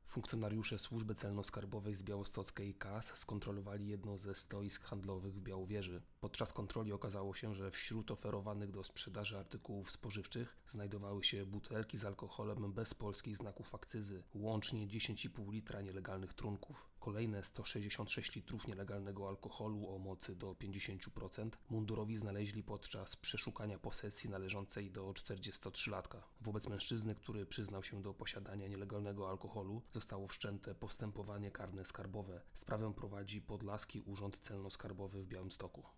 Funkcjonariusze Służby Celno-Skarbowej z białostockiej KAS skontrolowali jedno ze stoisk handlowych w Białowieży. Podczas kontroli okazało się, że wśród oferowanych do sprzedaży artykułów spożywczych znajdowały się butelki z alkoholem bez polskich znaków akcyzy, łącznie 10,5 litra nielegalnych trunków, kolejne 166 litrów nielegalnego alkoholu o mocy do 50%. Mundurowi znaleźli podczas przeszukania posesji należącej do 43-latka. Wobec mężczyzny, który przyznał się do posiadania nielegalnego alkoholu, zostało wszczęte postępowanie karne skarbowe. Sprawę prowadzi Podlaski Urząd Celno-Skarbowy w Białymstoku.